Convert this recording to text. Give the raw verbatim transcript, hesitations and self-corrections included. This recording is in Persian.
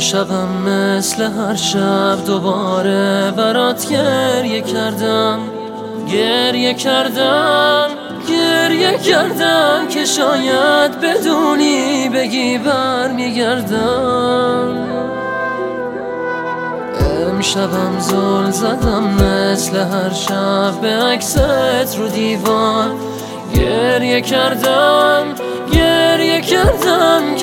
امشبم مثل هر شب دوباره برات گریه کردم گریه کردم گریه کردم که شاید بدونی بگی برمیگردم. امشبم زل زدم مثل هر شب به عکست رو دیوار گریه کردم گریه کردم